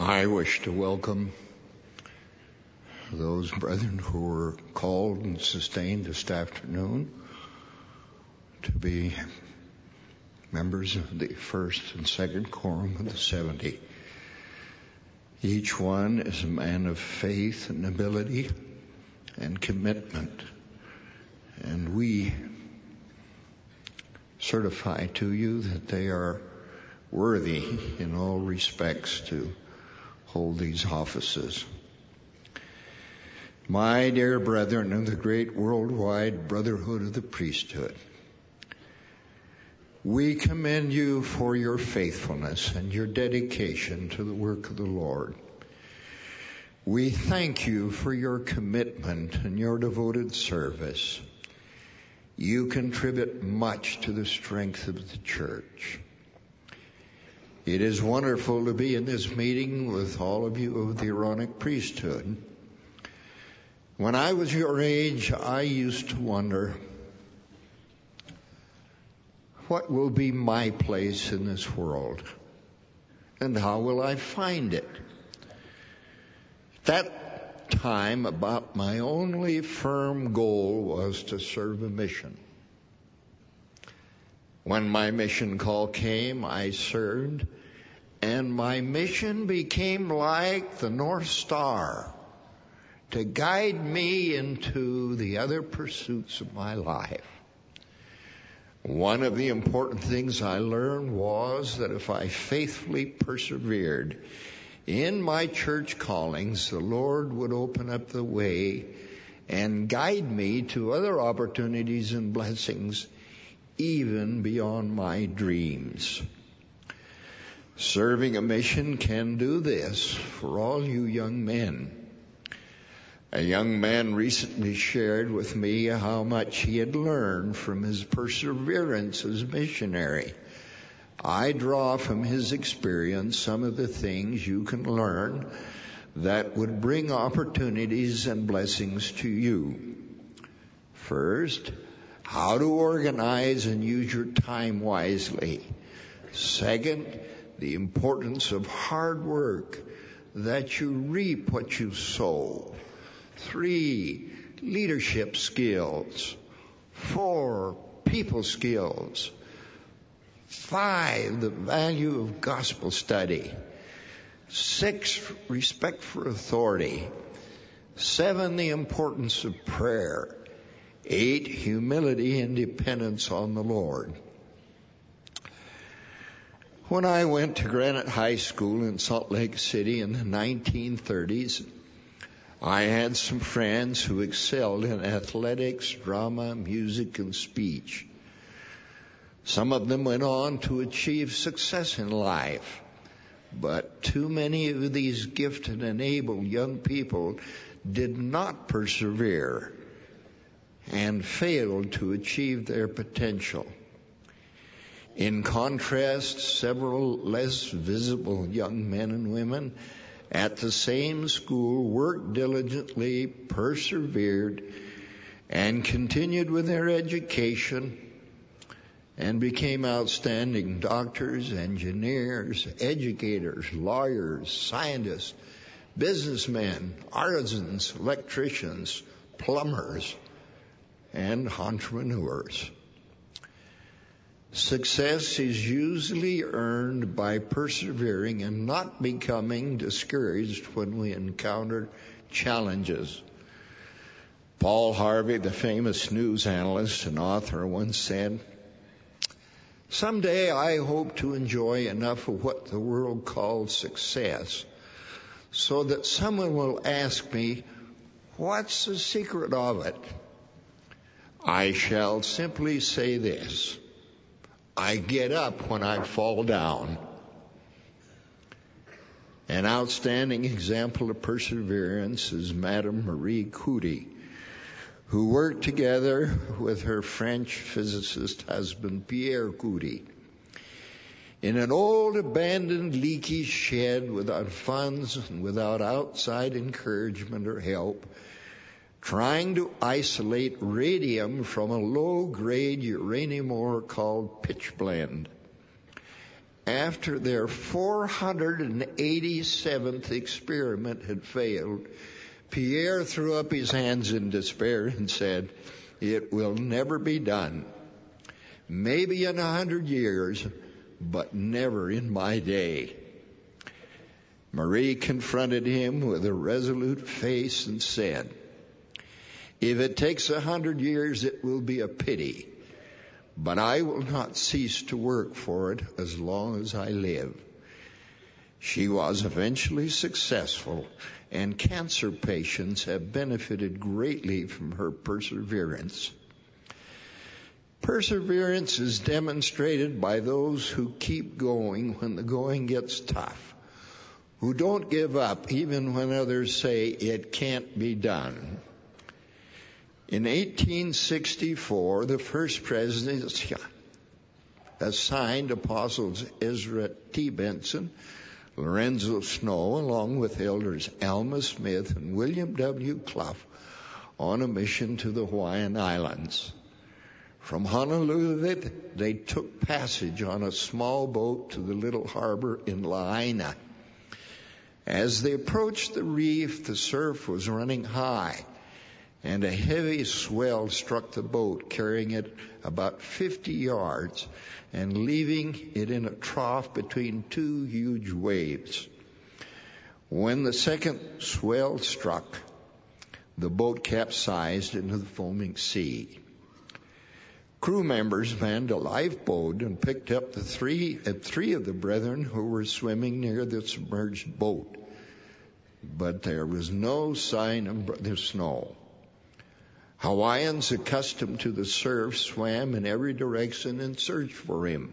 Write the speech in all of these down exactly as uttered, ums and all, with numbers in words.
I wish to welcome those brethren who were called and sustained this afternoon to be members of the first and second quorum of the seventy. Each one is a man of faith and ability and commitment, and we certify to you that they are worthy in all respects to hold these offices. My dear brethren of the great worldwide brotherhood of the priesthood, we commend you for your faithfulness and your dedication to the work of the Lord. We thank you for your commitment and your devoted service. You contribute much to the strength of the church. It is wonderful to be in this meeting with all of you of the Aaronic priesthood. When I was your age, I used to wonder, what will be my place in this world? And how will I find it? At that time, about my only firm goal was to serve a mission. When my mission call came, I served, and my mission became like the North Star to guide me into the other pursuits of my life. One of the important things I learned was that if I faithfully persevered in my church callings, the Lord would open up the way and guide me to other opportunities and blessings even beyond my dreams. Serving a mission can do this for all you young men. A young man recently shared with me how much he had learned from his perseverance as missionary. I draw from his experience some of the things you can learn that would bring opportunities and blessings to you. First, how to organize and use your time wisely. Second, the importance of hard work, that you reap what you sow. Three, leadership skills. Four, people skills. Five, the value of gospel study. Six, respect for authority. Seven, the importance of prayer. Eight, humility and dependence on the Lord. When I went to Granite High School in Salt Lake City in the nineteen thirties, I had some friends who excelled in athletics, drama, music, and speech. Some of them went on to achieve success in life, but too many of these gifted and able young people did not persevere and failed to achieve their potential. In contrast, several less visible young men and women at the same school worked diligently, persevered, and continued with their education and became outstanding doctors, engineers, educators, lawyers, scientists, businessmen, artisans, electricians, plumbers, and entrepreneurs. Success is usually earned by persevering and not becoming discouraged when we encounter challenges. Paul Harvey, the famous news analyst and author, once said, "Someday I hope to enjoy enough of what the world calls success so that someone will ask me, 'What's the secret of it?' I shall simply say this: I get up when I fall down." An outstanding example of perseverance is Madame Marie Curie, who worked together with her French physicist husband Pierre Curie in an old abandoned leaky shed without funds and without outside encouragement or help, trying to isolate radium from a low-grade uranium ore called pitchblende. after their four hundred eighty-seventh experiment had failed, Pierre threw up his hands in despair and said, "It will never be done. Maybe in a hundred years, but never in my day." Marie confronted him with a resolute face and said, "If it takes a hundred years, it will be a pity, but I will not cease to work for it as long as I live." She was eventually successful, and cancer patients have benefited greatly from her perseverance. Perseverance is demonstrated by those who keep going when the going gets tough, who don't give up even when others say it can't be done. In eighteen sixty-four, the first presidency assigned Apostles Ezra T. Benson, Lorenzo Snow, along with elders Alma Smith and William W. Clough, on a mission to the Hawaiian Islands. From Honolulu, they took passage on a small boat to the little harbor in Lahaina. As they approached the reef, the surf was running high, and a heavy swell struck the boat, carrying it about fifty yards and leaving it in a trough between two huge waves. When the second swell struck, the boat capsized into the foaming sea. Crew members manned a lifeboat and picked up the three, uh, three of the brethren who were swimming near the submerged boat. But there was no sign of Brother Snow. Hawaiians accustomed to the surf swam in every direction and searched for him.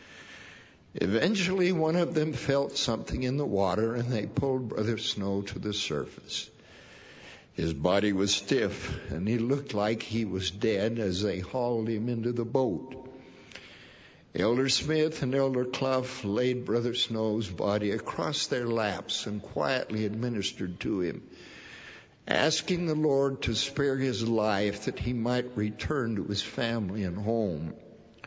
Eventually, one of them felt something in the water, and they pulled Brother Snow to the surface. His body was stiff, and he looked like he was dead as they hauled him into the boat. Elder Smith and Elder Clough laid Brother Snow's body across their laps and quietly administered to him, asking the Lord to spare his life that he might return to his family and home.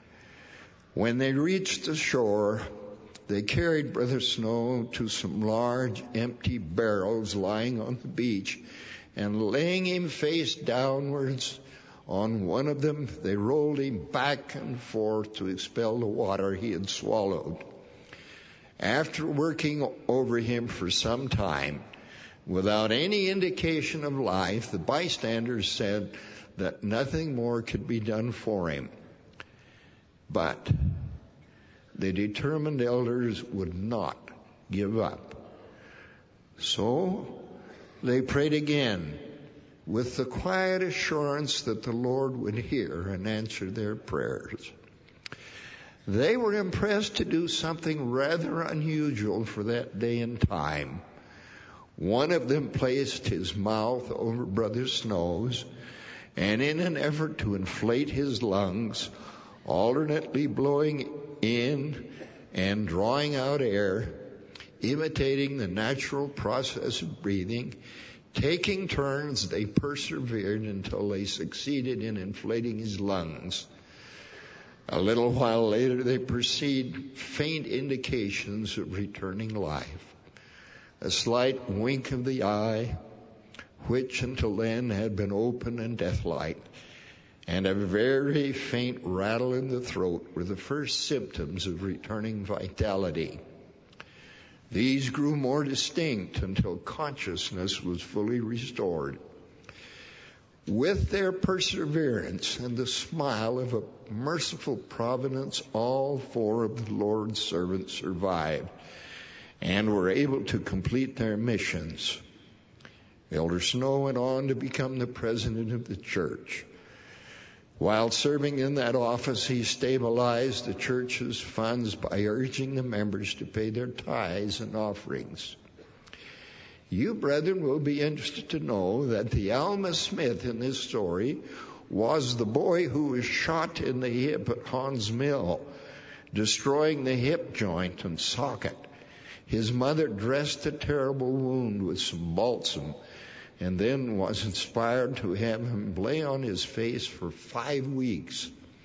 When they reached the shore, they carried Brother Snow to some large empty barrels lying on the beach, and laying him face downwards on one of them, they rolled him back and forth to expel the water he had swallowed. After working over him for some time, without any indication of life, the bystanders said that nothing more could be done for him. But the determined elders would not give up. So they prayed again, with the quiet assurance that the Lord would hear and answer their prayers. They were impressed to do something rather unusual for that day and time. One of them placed his mouth over Brother Snow's, and in an effort to inflate his lungs, alternately blowing in and drawing out air, imitating the natural process of breathing, taking turns, they persevered until they succeeded in inflating his lungs. A little while later, they perceived faint indications of returning life. A slight wink of the eye, which until then had been open and deathlike, and a very faint rattle in the throat were the first symptoms of returning vitality. These grew more distinct until consciousness was fully restored. With their perseverance and the smile of a merciful providence, all four of the Lord's servants survived and were able to complete their missions. Elder Snow went on to become the president of the church. While serving in that office, he stabilized the church's funds by urging the members to pay their tithes and offerings. You, brethren, will be interested to know that the Alma Smith in this story was the boy who was shot in the hip at Hans Mill, destroying the hip joint and socket. His mother dressed the terrible wound with some balsam, and then was inspired to have him lay on his face for five weeks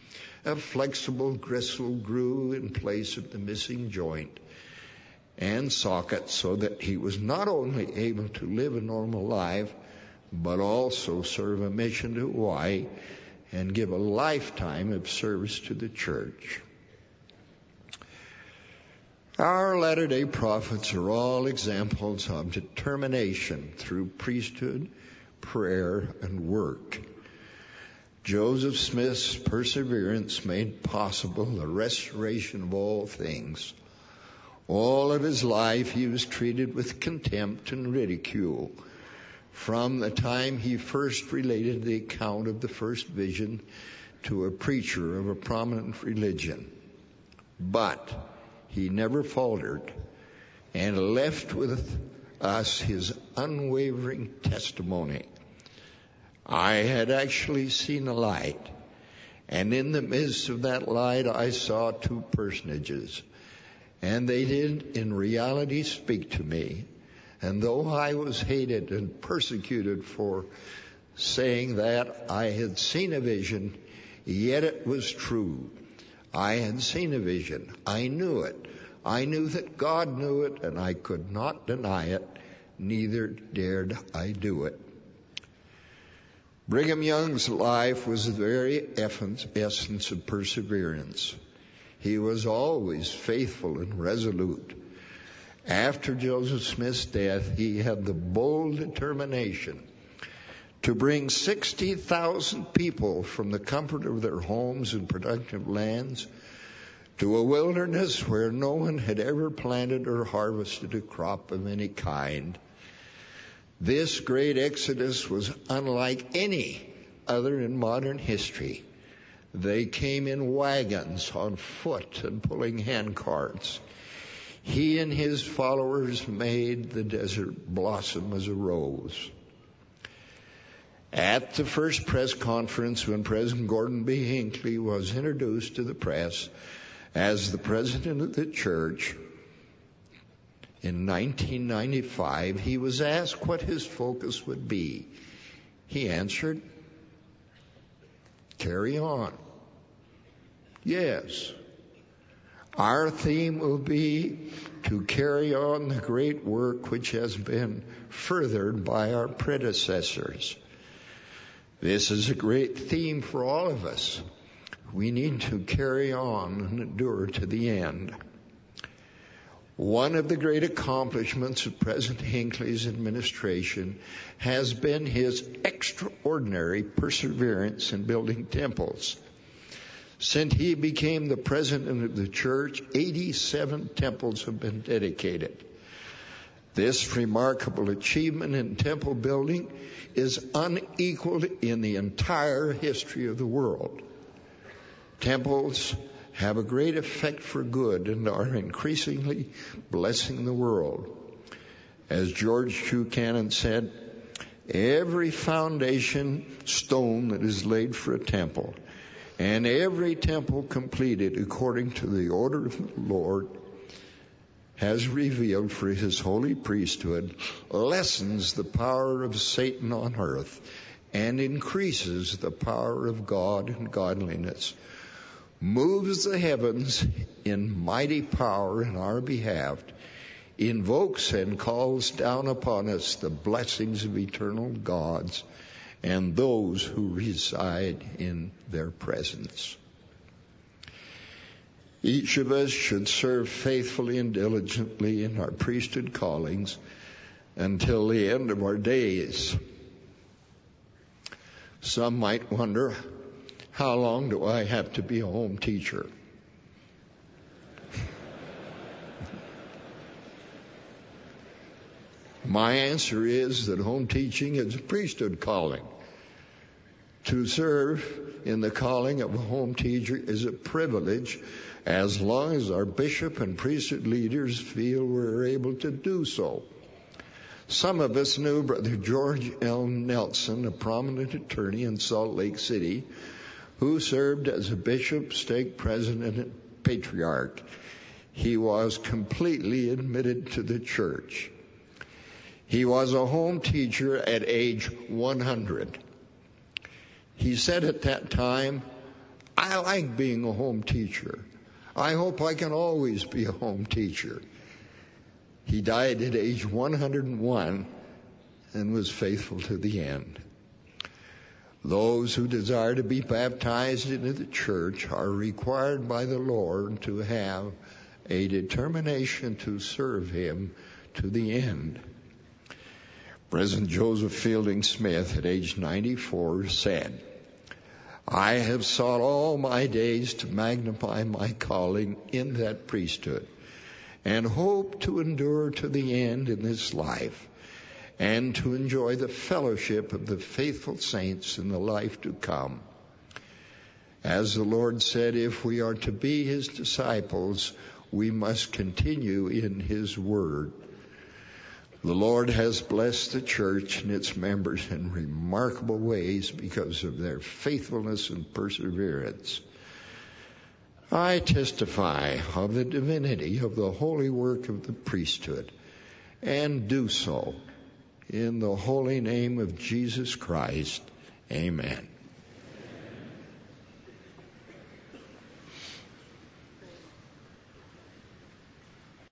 A flexible gristle grew in place of the missing joint and socket so that he was not only able to live a normal life, but also serve a mission to Hawaii and give a lifetime of service to the church. Our Latter-day Prophets are all examples of determination through priesthood, prayer, and work. Joseph Smith's perseverance made possible the restoration of all things. All of his life he was treated with contempt and ridicule. From the time he first related the account of the first vision to a preacher of a prominent religion. But he never faltered and left with us his unwavering testimony. I had actually seen a light, and in the midst of that light I saw two personages, and they did in reality speak to me. And though I was hated and persecuted for saying that I had seen a vision, yet it was true. I had seen a vision. I knew it. I knew that God knew it, and I could not deny it. Neither dared I do it. Brigham Young's life was the very essence of perseverance. He was always faithful and resolute. After Joseph Smith's death, he had the bold determination to bring sixty thousand people from the comfort of their homes and productive lands to a wilderness where no one had ever planted or harvested a crop of any kind. This great exodus was unlike any other in modern history. They came in wagons, on foot, and pulling hand carts. He and his followers made the desert blossom as a rose. At the first press conference, when President Gordon B. Hinckley was introduced to the press as the president of the church in nineteen ninety-five, he was asked what his focus would be. He answered, "Carry on." Yes. Our theme will be to carry on the great work which has been furthered by our predecessors. This is a great theme for all of us. We need to carry on and endure to the end. One of the great accomplishments of President Hinckley's administration has been his extraordinary perseverance in building temples. Since he became the president of the church, eighty-seven temples have been dedicated. This remarkable achievement in temple building is unequaled in the entire history of the world. Temples have a great effect for good and are increasingly blessing the world. As George Buchanan said, every foundation stone that is laid for a temple, and every temple completed according to the order of the Lord, has revealed for his holy priesthood, lessens the power of Satan on earth, and increases the power of God and godliness, moves the heavens in mighty power in our behalf, invokes and calls down upon us the blessings of eternal gods and those who reside in their presence. Each of us should serve faithfully and diligently in our priesthood callings until the end of our days. Some might wonder, how long do I have to be a home teacher? My answer is that home teaching is a priesthood calling. To serve in the calling of a home teacher is a privilege as long as our bishop and priesthood leaders feel we're able to do so. Some of us knew Brother George L. Nelson, a prominent attorney in Salt Lake City, who served as a bishop, stake president, and patriarch. He was completely admitted to the church. He was a home teacher at age one hundred. He said at that time, "I I like being a home teacher. I hope I can always be a home teacher. He died at age one hundred one and was faithful to the end. Those who desire to be baptized into the church are required by the Lord to have a determination to serve Him to the end. President Joseph Fielding Smith, at age ninety-four, said, "I have sought all my days to magnify my calling in that priesthood, and hope to endure to the end in this life, and to enjoy the fellowship of the faithful saints in the life to come. As the Lord said, if we are to be His disciples, we must continue in His word." The Lord has blessed the church and its members in remarkable ways because of their faithfulness and perseverance. I testify of the divinity of the holy work of the priesthood, and do so in the holy name of Jesus Christ. Amen.